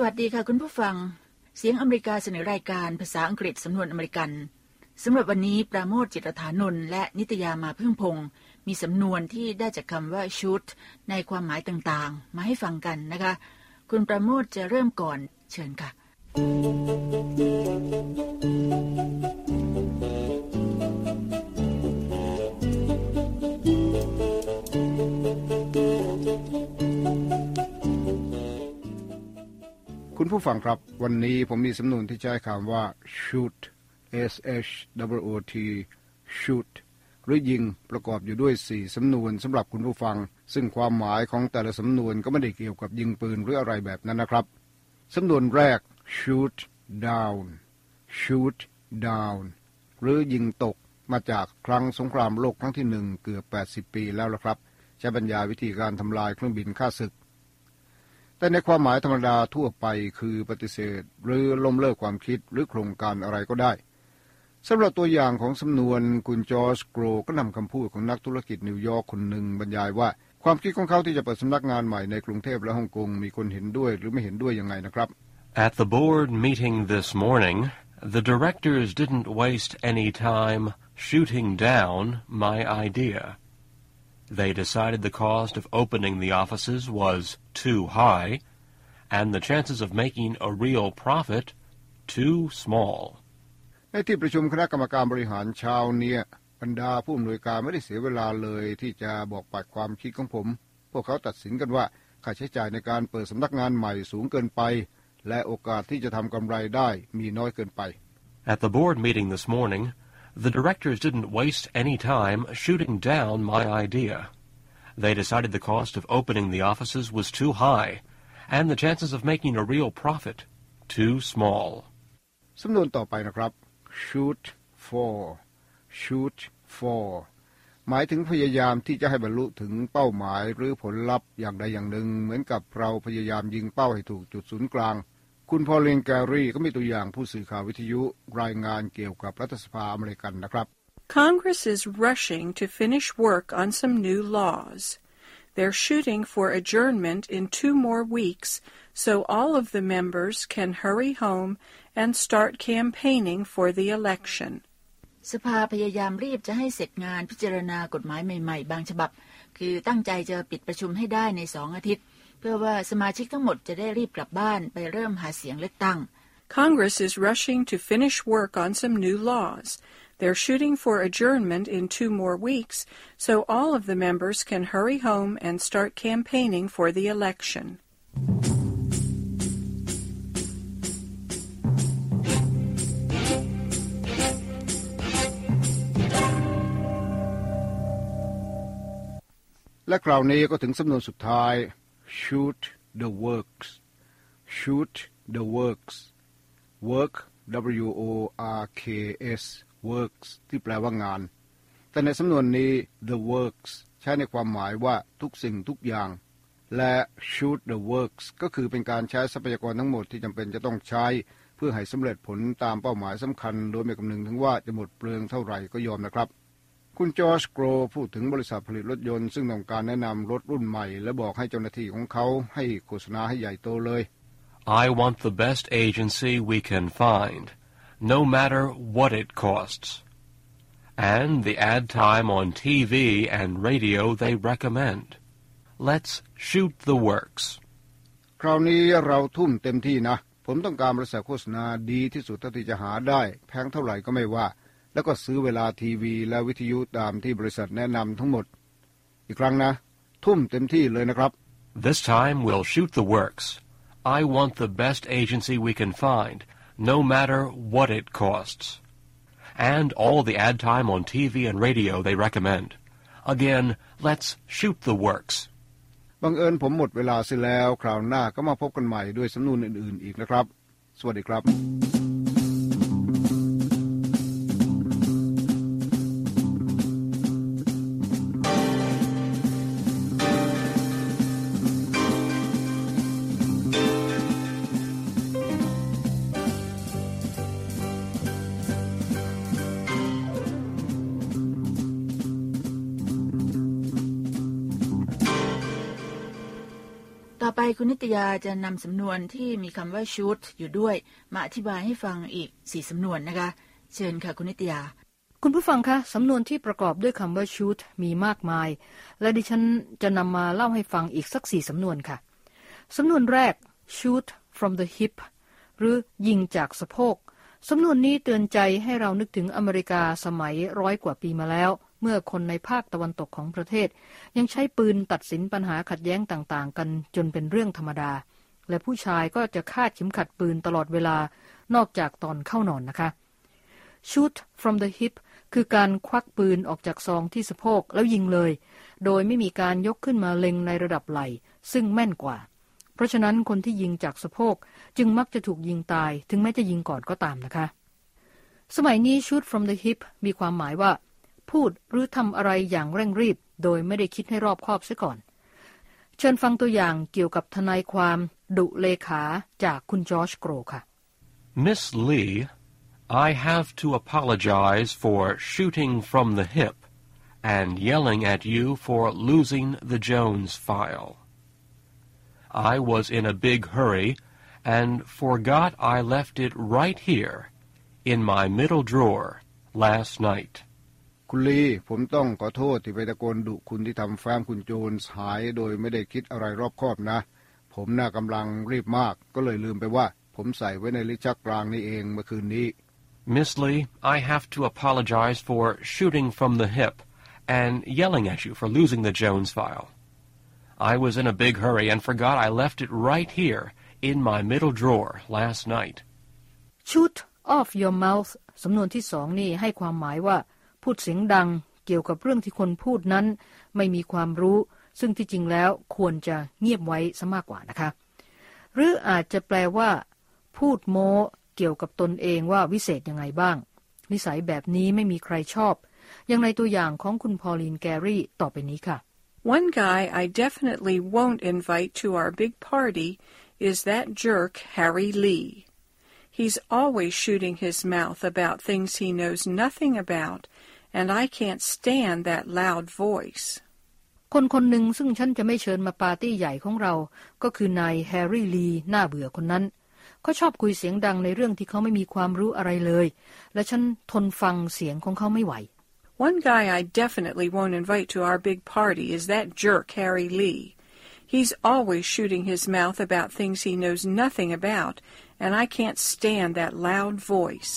วัสดีค่ะคุณผู้ฟังเสียงอเมริกาเสนอรายการภาษาอังกฤษสำนวนอเมริกันสำหรับวันนี้ปราโมช จิตรฐานนท์และนิตยามาพึ่งพงศ์มีสำนวนที่ได้จากคำว่า shoot ในความหมายต่างๆมาให้ฟังกันนะคะคุณปราโมชจะเริ่มก่อนเชิญค่ะคุณผู้ฟังครับวันนี้ผมมีสำนวนที่ใช้คำว่า shoot s h o o t shoot หรือยิงประกอบอยู่ด้วย4สำนวนสำหรับคุณผู้ฟังซึ่งความหมายของแต่ละสำนวนก็ไม่ได้เกี่ยวกับยิงปืนหรืออะไรแบบนั้นนะครับสำนวนแรก shoot down หรือยิงตกมาจากครั้งสงครามโลกครั้งที่1เกือบ80ปีแล้วละครับใช้บรรยายวิธีการทำลายเครื่องบินฆ่าศึกแต่ในความหมายธรรมดาทั่วไปคือปฏิเสธหรือล้มเลิกความคิดหรือโครงการอะไรก็ได้สำหรับตัวอย่างของสำนวนคุณจอร์จโกรก็นำคำพูดของนักธุรกิจนิวยอร์กคนหนึ่งบรรยายว่าความคิดของเขาที่จะเปิดสำนักงานใหม่ในกรุงเทพและฮ่องกงมีคนเห็นด้วยหรือไม่เห็นด้วยยังไงนะครับ At the board meeting this morning, the directors didn't waste any time shooting down my idea.They decided the cost of opening the offices was too high, and the chances of making a real profit too small. ในที่ประชุมคณะกรรมการบริหารเช้านี้บรรดาผู้อำนวยการไม่ได้เสียเวลาเลยที่จะบอกปัดความคิดของผมพวกเขาตัดสินกันว่าค่าใช้จ่ายในการเปิดสำนักงานใหม่สูงเกินไปและโอกาสที่จะทำกำไรได้มีน้อยเกินไป At the board meeting this morning,The directors didn't waste any time shooting down my idea. They decided the cost of opening the offices was too high, and the chances of making a real profit too small. สำนวนต่อไปนะครับ shoot for หมายถึงพยายามที่จะให้บรรลุถึงเป้าหมายหรือผลลัพธ์อย่างใดอย่างหนึ่งเหมือนกับเราพยายามยิงเป้าให้ถูกจุดศูนย์กลางคุณพอลลินแกรี่ก็มีตัวอย่างผู้สื่อข่าววิทยุรายงานเกี่ยวกับรัฐสภาอเมริกันนะครับ Congress is rushing to finish work on some new laws. They're shooting for adjournment in 2 more weeks so all of the members can hurry home and start campaigning for the election. สภาพยายามรีบจะให้เสร็จงานพิจารณากฎหมายใหม่ๆบางฉบับคือตั้งใจจะปิดประชุมให้ได้ใน2 อาทิตย์เพื่อว่าสมาชิกทั้งหมดจะได้รีบกลับบ้านไปเริ่มหาเสียงเลือกตั้ง Congress is rushing to finish work on some new laws. They're shooting for adjournment in 2 more weeks so all of the members can hurry home and start campaigning for the election. และคราวนี้ก็ถึงสำนวนสุดท้าย shoot the works work w o r k s works ที่แปลว่างานแต่ในสำนวนนี้ the works ใช้ในความหมายว่าทุกสิ่งทุกอย่างและ shoot the works ก็คือเป็นการใช้ทรัพยากรทั้งหมดที่จำเป็นจะต้องใช้เพื่อให้สำเร็จผลตามเป้าหมายสำคัญโดยไม่คำนึงถึงว่าจะหมดเปลืองเท่าไหร่ก็ยอมนะครับคุณจอร์จโกรพูดถึงบริษัทผลิตรถยนต์ซึ่งต้องการแนะนำรถรุ่นใหม่และบอกให้เจ้าหน้าที่ของเขาให้โฆษณาให้ใหญ่โตเลย I want the best agency we can find, no matter what it costs. And the ad time on TV and radio they recommend. Let's shoot the works. คราวนี้เราทุ่มเต็มที่นะผมต้องการบริษัทโฆษณาดีที่สุดเท่าที่จะหาได้แพงเท่าไหร่ก็ไม่ว่าแล้วก็ซื้อเวลาทีวีและวิทยุตามที่บริษัทแนะนำทั้งหมดอีกครั้งนะทุ่มเต็มที่เลยนะครับ This time we'll shoot the works. I want the best agency we can find, no matter what it costs. And all the ad time on TV and radio they recommend. Again, let's shoot the works. บังเอิญผมหมดเวลาเสียแล้วคราวหน้าก็มาพบกันใหม่ด้วยสำนวนอื่นๆอีกนะครับสวัสดีครับตต่อไปคุณนิตยาจะนำสำนวนที่มีคำว่า shoot อยู่ด้วยมาอธิบายให้ฟังอีก4สำนวนนะคะเชิญค่ะคุณนิตยาคุณผู้ฟังคะสำนวนที่ประกอบด้วยคำว่า shoot มีมากมายและดิฉันจะนำมาเล่าให้ฟังอีกสัก4สำนวนค่ะสำนวนแรก shoot from the hip หรือยิงจากสะโพกสำนวนนี้เตือนใจให้เรานึกถึงอเมริกาสมัย100 กว่าปีมาแล้วเมื่อคนในภาคตะวันตกของประเทศยังใช้ปืนตัดสินปัญหาขัดแย้งต่างๆกันจนเป็นเรื่องธรรมดาและผู้ชายก็จะคาดเข็มขัดปืนตลอดเวลานอกจากตอนเข้านอนนะคะ shoot from the hip คือการควักปืนออกจากซองที่สะโพกแล้วยิงเลยโดยไม่มีการยกขึ้นมาเล็งในระดับไหล่ซึ่งแม่นกว่าเพราะฉะนั้นคนที่ยิงจากสะโพกจึงมักจะถูกยิงตายถึงแม้จะยิงก่อนก็ตามนะคะสมัยนี้ shoot from the hip มีความหมายว่าพูดหรือทำอะไรอย่างเร่งรีบโดยไม่ได้คิดให้รอบคอบเสียก่อนเชิญฟังตัวอย่างเกี่ยวกับทนายความดุเลขาจากคุณจอร์จโกรค่ะ Miss Lee, I have to apologize for shooting from the hip and yelling at you for losing the Jones file. I was in a big hurry and forgot I left it right here in my middle drawer last night. คุณลีผมต้องขอโทษที่ไปตะโกนดุคุณที่ทำแฟ้มคุณโจนส์หายโดยไม่ได้คิดอะไรรอบคอบนะผมน่ากำลังรีบมากก็เลยลืมไปว่าผมใส่ไว้ในลิ้นชักกลางนี่เองเมื่อคืนนี้ Miss Lee, I have to apologize for shooting from the hip and yelling at you for losing the Jones file. I was in a big hurry and forgot I left it right here in my middle drawer last night. shoot off your mouth สำนวนที่สองนี่ให้ความหมายว่าพูดเสียงดังเกี่ยวกับเรื่องที่คนพูดนั้นไม่มีความรู้ซึ่งที่จริงแล้วควรจะเงียบไว้ซะมากกว่านะคะหรืออาจจะแปลว่าพูดโม้เกี่ยวกับตนเองว่าวิเศษยังไงบ้างนิสัยแบบนี้ไม่มีใครชอบอย่างในตัวอย่างของคุณพอลีนแกรี่ต่อไปนี้ค่ะ One guy I definitely won't invite to our big party is that jerk Harry Lee. He's always shooting his mouth about things he knows nothing about, and I can't stand that loud voice. คนหนึ่งซึ่งฉันจะไม่เชิญมาปาร์ตี้ใหญ่ของเราก็คือนายแฮร์รี่ลีน่าเบื่อคนนั้นเขาชอบคุยเสียงดังในเรื่องที่เขาไม่มีความรู้อะไรเลยและฉันทนฟังเสียงของเขาไม่ไหว One guy I definitely won't invite to our big party is that jerk Harry Lee. He's always shooting his mouth about things he knows nothing about, and I can't stand that loud voice.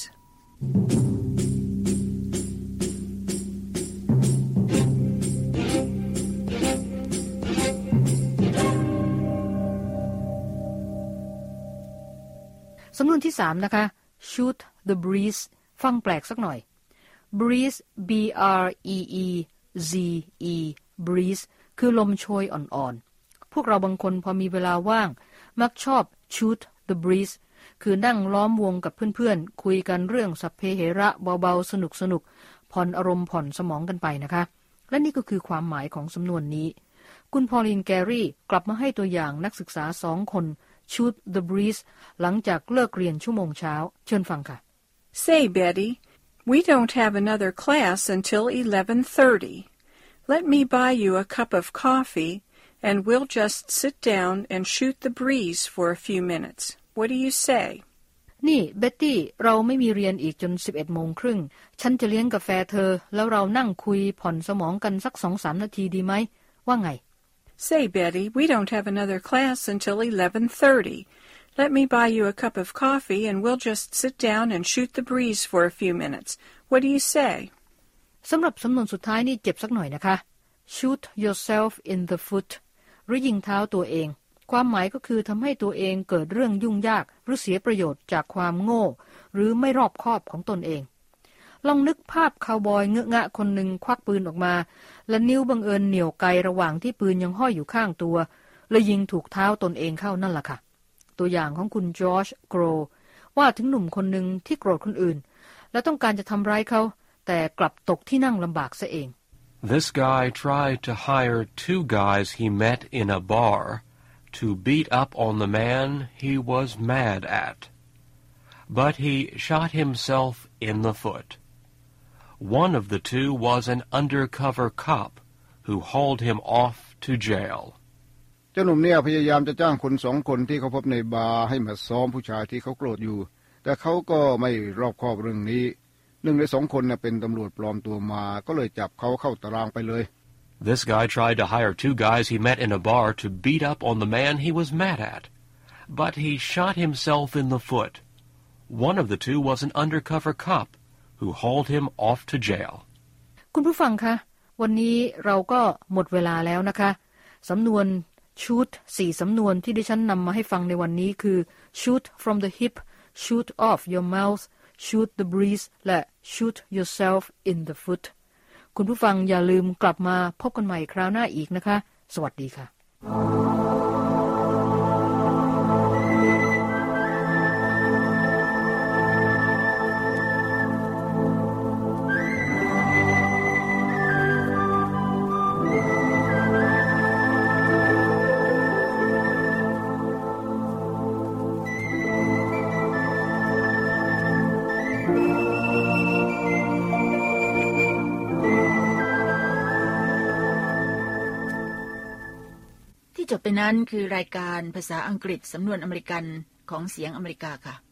สำนวนที่3นะคะ shoot the breeze ฟังแปลกสักหน่อย breeze b r e e z e breeze คือลมโชยอ่อนๆพวกเราบางคนพอมีเวลาว่างมักชอบ shoot the breeze คือนั่งล้อมวงกับเพื่อนๆคุยกันเรื่องสัพเพเหระเบาๆสนุกๆผ่อนอารมณ์ผ่อนสมองกันไปนะคะและนี่ก็คือความหมายของสำนวนนี้คุณพอลินแกรี่กลับมาให้ตัวอย่างนักศึกษา2 คนshoot the breeze หลังจากเลิกเรียนชั่วโมงเช้าเชิญฟังค่ะ Say, Betty, we don't have another class until 11:30. Let me buy you a cup of coffee, and we'll just sit down and shoot the breeze for a few minutes. What do you say? นี่เบ็ตตี้เราไม่มีเรียนอีกจน 11:30 น.ฉันจะเลี้ยงกาแฟเธอแล้วเรานั่งคุยผ่อนสมองกันสัก 2-3 นาทีดีไหมว่าไง Say, Betty, we don't have another class until 11:30. Let me buy you a cup of coffee and we'll just sit down and shoot the breeze for a few minutes. What do you say? สำหรับสำนวนสุดท้ายนี่เจ็บสักหน่อยนะคะ Shoot yourself in the foot หรือยิงเท้าตัวเองความหมายก็คือทำให้ตัวเองเกิดเรื่องยุ่งยากหรือเสียประโยชน์จากความโง่หรือไม่รอบคอบของตนเองลองนึกภาพคาวบอยเงอะงะคนหนึ่งควักปืนออกมาและนิ้วบังเอิญเหนี่ยวไกระหว่างที่ปืนยังห้อยอยู่ข้างตัวและยิงถูกเท้าตนเองเข้านั่นแหละค่ะตัวอย่างของคุณจอร์จโกรว่าถึงหนุ่มคนหนึ่งที่โกรธคนอื่นและต้องการจะทำร้ายเขาแต่กลับตกที่นั่งลำบากซะเอง This guy tried to hire 2 guys he met in a bar to beat up on the man he was mad at. But he shot himself in the foot.One of the 2 was an undercover cop who hauled him off to jail. เจ้าหนุ่มเนี่ยพยายามจะจ้างคน2 คนที่เขาพบในบาร์ให้มาซ้อมผู้ชายที่เขาโกรธอยู่แต่เขาก็ไม่รอบคอบเรื่องนี้1 ใน 2 คนเป็นตำรวจปลอมตัวมาก็เลยจับเขาเข้าตารางไปเลย This guy tried to hire 2 guys he met in a bar to beat up on the man he was mad at. But he shot himself in the foot. One of the 2 was an undercover cop who hauled him off to jail. คุณผู้ฟังคะวันนี้เราก็หมดเวลาแล้วนะคะสำนวนshoot 4 สำนวนที่ดิฉันนำมาให้ฟังในวันนี้คือ shoot from the hip, shoot off your mouth, shoot the breeze และ shoot yourself in the foot คุณผู้ฟังอย่าลืมกลับมาพบกันใหม่คราวหน้าอีกนะคะสวัสดีค่ะจบไปนั้นคือรายการภาษาอังกฤษสำนวนอเมริกันของเสียงอเมริกาค่ะ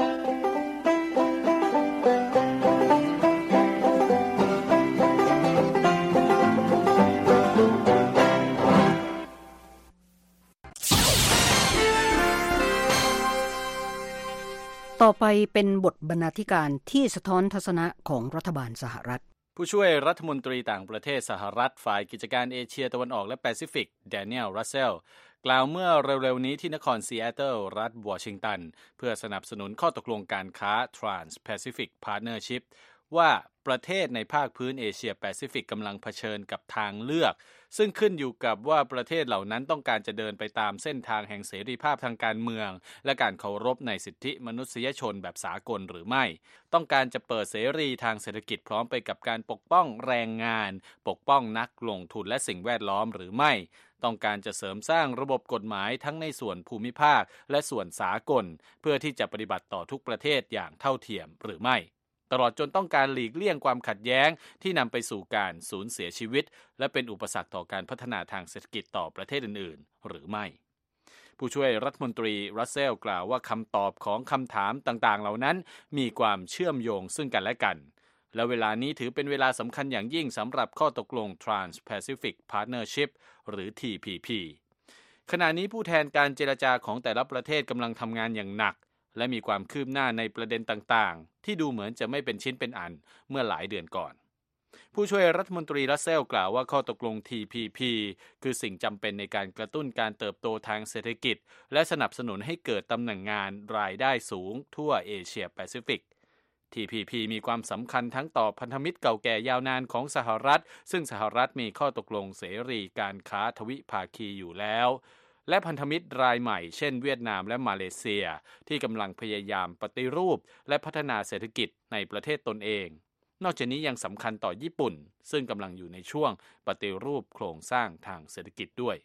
ต่อไปเป็นบทบรรณาธิการที่สะท้อนทัศนะของรัฐบาลสหรัฐผู้ช่วยรัฐมนตรีต่างประเทศสหรัฐฝ่ายกิจการเอเชียตะวันออกและแปซิฟิกแดเนียล รัสเซลกล่าวเมื่อเร็วๆนี้ที่นครซีแอตเทิลรัฐวอชิงตันเพื่อสนับสนุนข้อตกลงการค้า Trans-Pacific Partnership ว่าประเทศในภาคพื้นเอเชียแปซิฟิกกำลังเผชิญกับทางเลือกซึ่งขึ้นอยู่กับว่าประเทศเหล่านั้นต้องการจะเดินไปตามเส้นทางแห่งเสรีภาพทางการเมืองและการเคารพในสิทธิมนุษยชนแบบสากลหรือไม่ต้องการจะเปิดเสรีทางเศรษฐกิจพร้อมไปกับการปกป้องแรงงานปกป้องนักลงทุนและสิ่งแวดล้อมหรือไม่ต้องการจะเสริมสร้างระบบกฎหมายทั้งในส่วนภูมิภาคและส่วนสากลเพื่อที่จะปฏิบัติต่อทุกประเทศอย่างเท่าเทียมหรือไม่ตลอดจนต้องการหลีกเลี่ยงความขัดแย้งที่นำไปสู่การสูญเสียชีวิตและเป็นอุปสรรคต่อการพัฒนาทางเศรษฐกิจต่อประเทศอื่นๆหรือไม่ผู้ช่วยรัฐมนตรีรัสเซลกล่าวว่าคำตอบของคำถามต่างๆเหล่านั้นมีความเชื่อมโยงซึ่งกันและกันและเวลานี้ถือเป็นเวลาสำคัญอย่างยิ่งสำหรับข้อตกลง Trans-Pacific Partnership หรือ TPP ขณะนี้ผู้แทนการเจรจาของแต่ละประเทศกำลังทำงานอย่างหนักและมีความคืบหน้าในประเด็นต่างๆที่ดูเหมือนจะไม่เป็นชิ้นเป็นอันเมื่อหลายเดือนก่อนผู้ช่วยรัฐมนตรีรัสเซลกล่าวว่าข้อตกลง TPP คือสิ่งจำเป็นในการกระตุ้นการเติบโตทางเศรษฐกิจและสนับสนุนให้เกิดตำแหน่งงานรายได้สูงทั่วเอเชียแปซิฟิก TPP มีความสำคัญทั้งต่อพันธมิตรเก่าแก่ยาวนานของสหรัฐซึ่งสหรัฐมีข้อตกลงเสรีการค้าทวิภาคีอยู่แล้วและพันธมิตรรายใหม่เช่นเวียดนามและมาเลเซียที่กำลังพยายามปฏิรูปและพัฒนาเศรษฐกิจในประเทศตนเองนอกจากนี้ยังสำคัญต่อญี่ปุ่นซึ่งกำลังอยู่ในช่วงปฏิรูปโครงสร้างทางเศรษฐกิจด้วย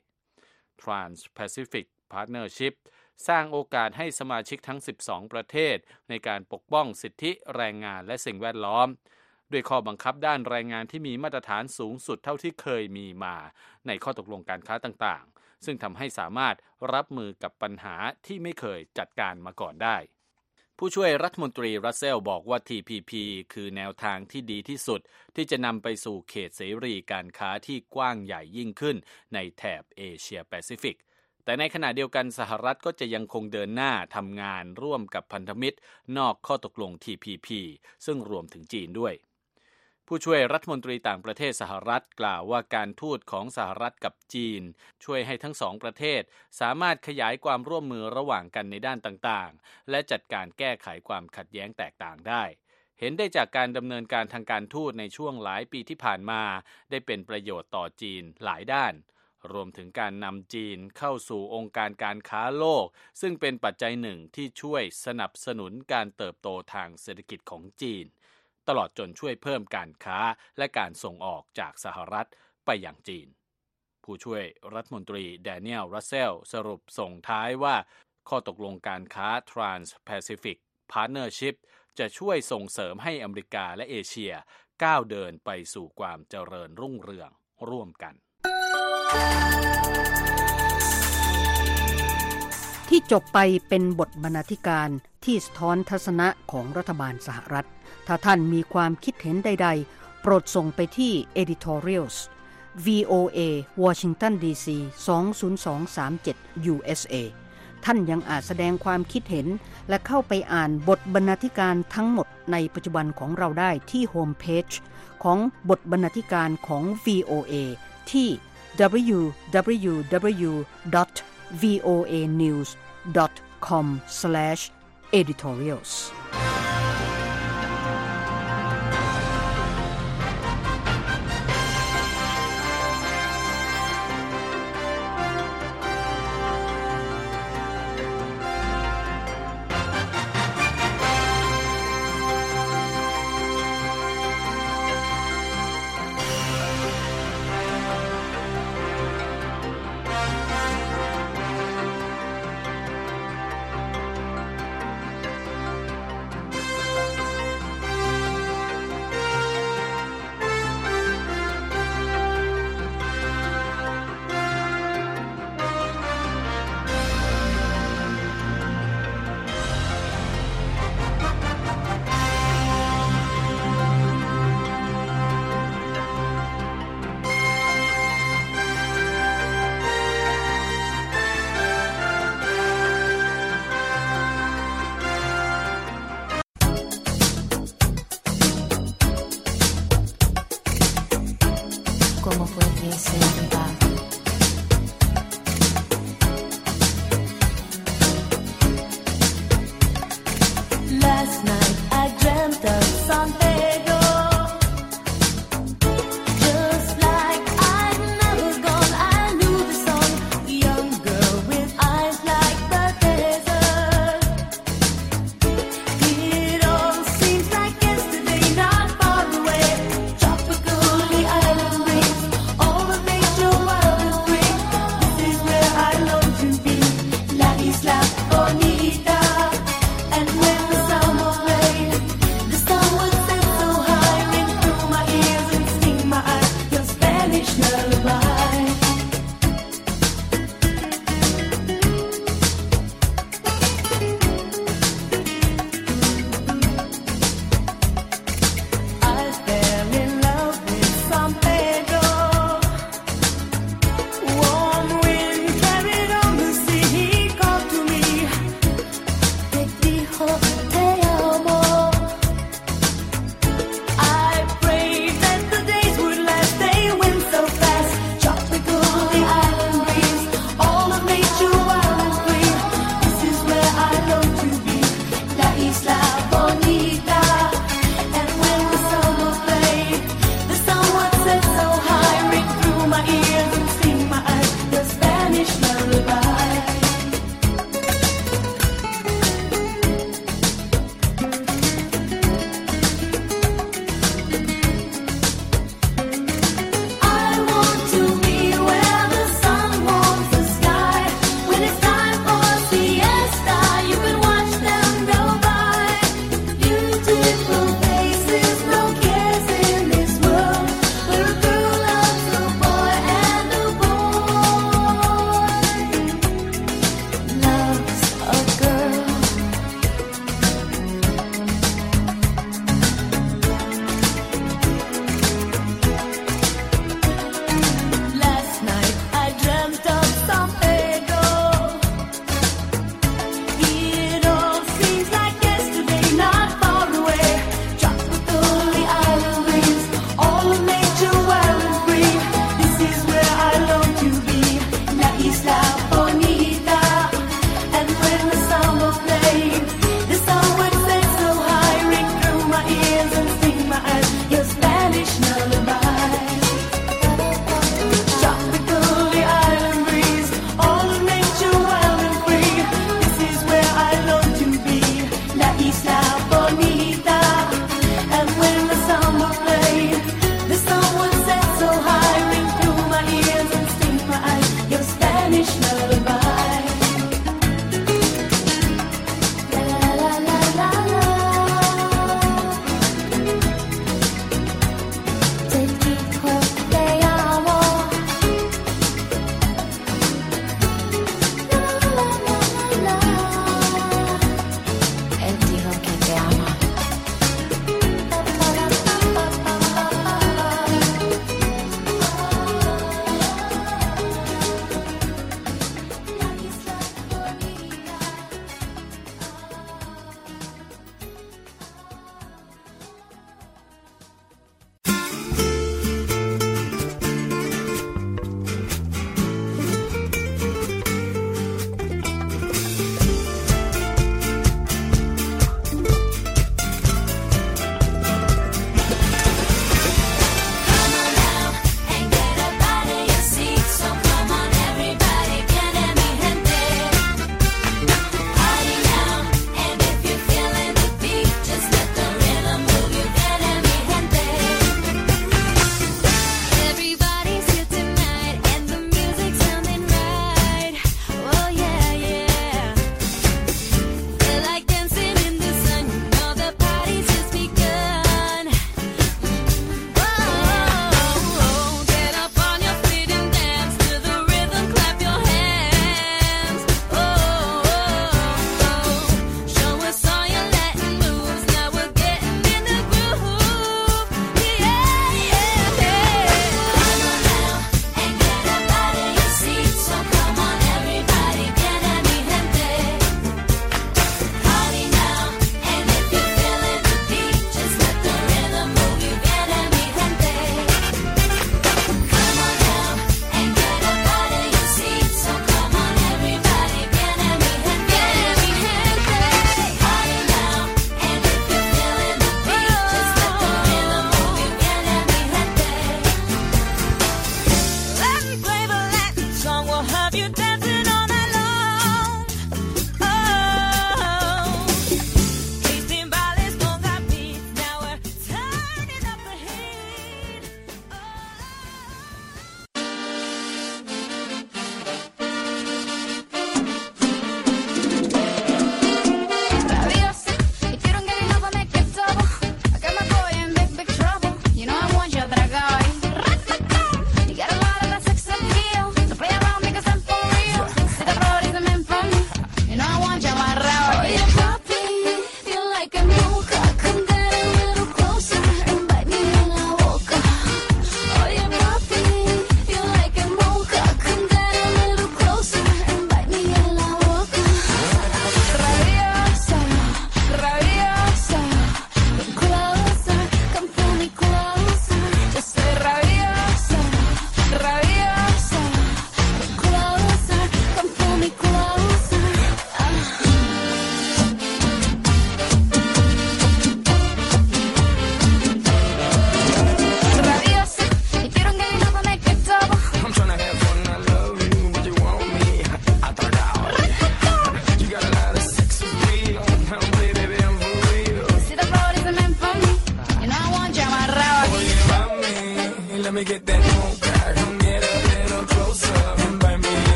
Trans-Pacific Partnership สร้างโอกาสให้สมาชิกทั้ง12ประเทศในการปกป้องสิทธิแรงงานและสิ่งแวดล้อมด้วยข้อบังคับด้านแรงงานที่มีมาตรฐานสูงสุดเท่าที่เคยมีมาในข้อตกลงการค้าต่างๆซึ่งทำให้สามารถรับมือกับปัญหาที่ไม่เคยจัดการมาก่อนได้ผู้ช่วยรัฐมนตรีรัสเซลบอกว่า TPP คือแนวทางที่ดีที่สุดที่จะนำไปสู่เขตเสรีการค้าที่กว้างใหญ่ยิ่งขึ้นในแถบเอเชียแปซิฟิกแต่ในขณะเดียวกันสหรัฐก็จะยังคงเดินหน้าทำงานร่วมกับพันธมิตรนอกข้อตกลง TPP ซึ่งรวมถึงจีนด้วยผู้ช่วยรัฐมนตรีต่างประเทศสหรัฐกล่าวว่าการทูตของสหรัฐกับจีนช่วยให้ทั้งสองประเทศสามารถขยายความร่วมมือระหว่างกันในด้านต่างๆและจัดการแก้ไขความขัดแย้งแตกต่างได้เห็นได้จากการดำเนินการทางการทูตในช่วงหลายปีที่ผ่านมาได้เป็นประโยชน์ต่อจีนหลายด้านรวมถึงการนำจีนเข้าสู่องค์การการค้าโลกซึ่งเป็นปัจจัยหนึ่งที่ช่วยสนับสนุนการเติบโตทางเศรษฐกิจของจีนตลอดจนช่วยเพิ่มการค้าและการส่งออกจากสหรัฐไปยังจีนผู้ช่วยรัฐมนตรีแดเนียล รัสเซลสรุปส่งท้ายว่าข้อตกลงการค้า Trans-Pacific Partnership จะช่วยส่งเสริมให้อเมริกาและเอเชียก้าวเดินไปสู่ความเจริญรุ่งเรืองร่วมกันที่จบไปเป็นบทบรรณาธิการที่สะท้อนทัศนะของรัฐบาลสหรัฐถ้าท่านมีความคิดเห็นใดๆโปรดส่งไปที่ editorials VOA Washington DC 20237 USA ท่านยังอาจแสดงความคิดเห็นและเข้าไปอ่านบทบรรณาธิการทั้งหมดในปัจจุบันของเราได้ที่โฮมเพจของบทบรรณาธิการของ VOA ที่ www.voanews.com/editorials ¿Cómo fue que se iba? Last night I dreamt of San Pedro, just like I never gone. I knew the song, young girl with eyes like the desert. It all seems like yesterday, not far away. Tropical, the island breeze, all of nature wild and free. This is where I long to be, La Isla Bonita. And when the summer rain, the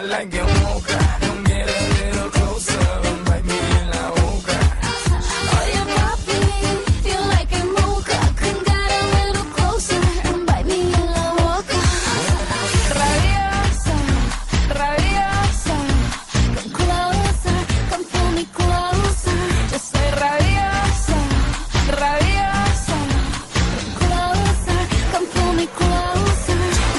like a mocha. Come get a little closer and bite me in la boca. Oye papi, feel like a mocha. Come get a little closer and bite me in la boca. Rabiosa, rabiosa. Come closer, come pull me closer. Yo soy rabiosa, rabiosa. Come closer, come pull me closer.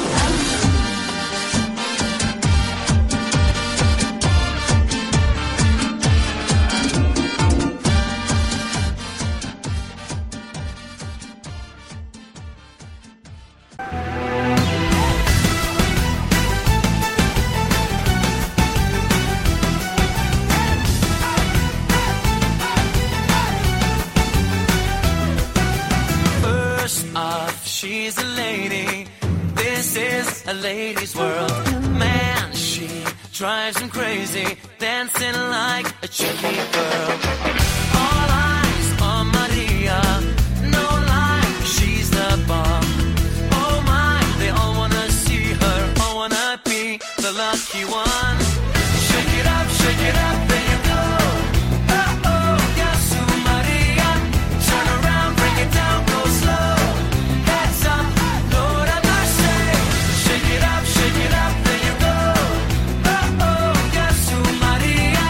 First off, she's a lady. This is a lady's world. Man, she drives him crazy, dancing like a cheeky girl. All eyes on Maria. No lie, she's the bomb. Oh my, they all wanna see her, all wanna be the lucky one. Shake it up, there you go. Oh oh, Yasu Maria. Turn around, break it down, go slow. Heads up, Lord have mercy. Shake it up, there you go. Oh oh, Yasu Maria.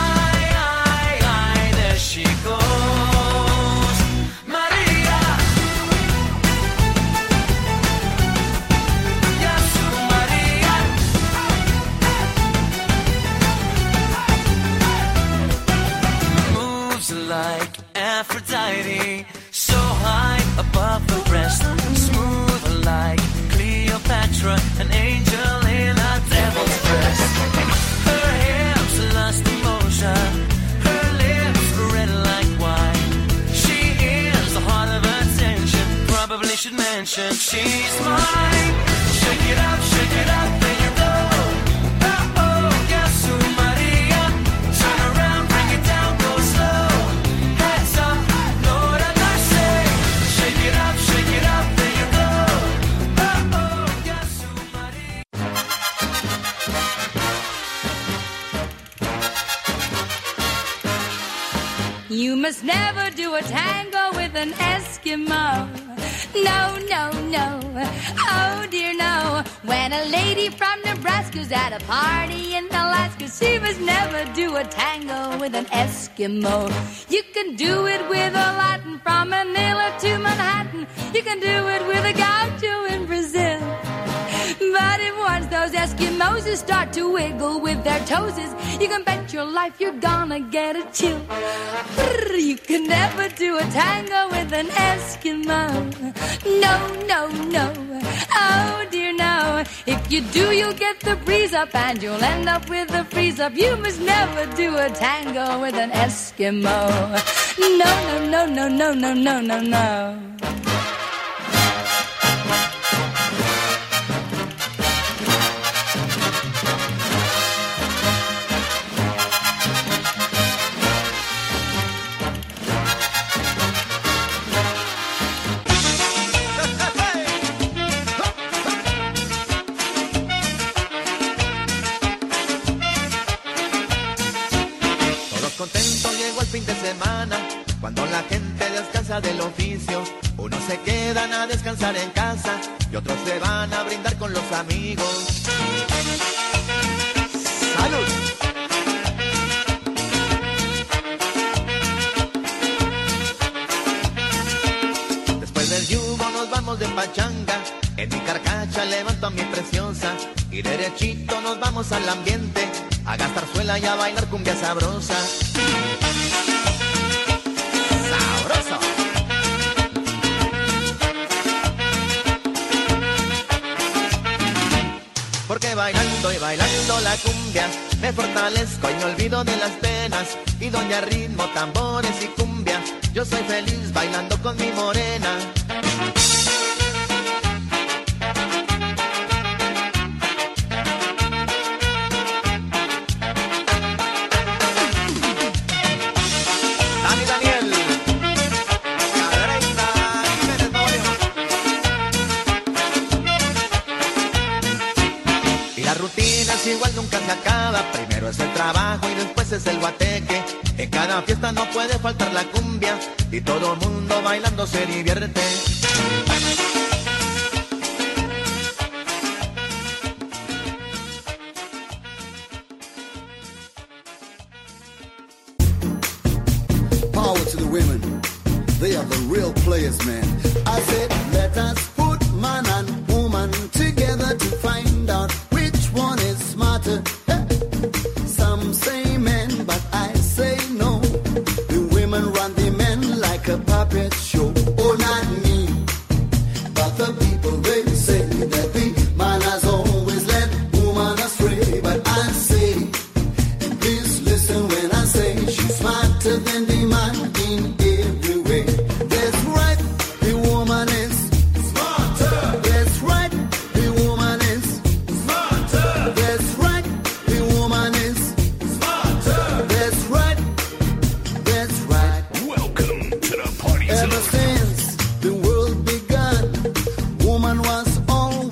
Ay, there she goes. Maria. Yasu Maria. Moves like Aphrodite, so high above the rest. Smooth like Cleopatra, an angel in a devil's dress. Her hips lust emotion, her lips red like wine. She is the heart of attention, probably should mention she's mine. Shake it up, there you go. Oh oh, Yasu Maria. Turn around, bring it down, go slow. Heads up, Lord have mercy. Shake it up, there you go. Oh oh, Yasu Maria. You must never do a tango with an Eskimo. No, no, no. Oh dear, no. When a lady from Nebraska's at a party in Alaska, she must never do a tango with an Eskimo. You can do it with a Latin from Manila to Manhattan. You can do it with a gaucho in Brazil. But if once those Eskimos start to wiggle with their toeses, you can bet your life you're gonna get a chill. You can never do a tango with an Eskimo. No, no, no. Oh dear, no. If you do, you'll get the breeze up and you'll end up with a freeze up. You must never do a tango with an Eskimo. No, no, no, no, no, no, no, no, no. Contento llegó el fin de semana, cuando la gente descansa del oficio. Unos se quedan a descansar en casa y otros se van a brindar con los amigos. ¡Salud! Después del yugo nos vamos de pachanga, en mi carcacha levanto a mi preciosa y derechito nos vamos al ambiente, a gastar suela y a bailar cumbia sabrosa. ¡Sabroso! Porque bailando y bailando la cumbia me fortalezco y me olvido de las penas. Y donde hay ritmo, tambores y cumbia, yo soy feliz bailando con mi morena. es igual, nunca se acaba. Primero es el trabajo y después es el guateque. En cada fiesta no puede faltar la cumbia y todo mundo bailando se divierte. Power to the women. They are the real players, man. I said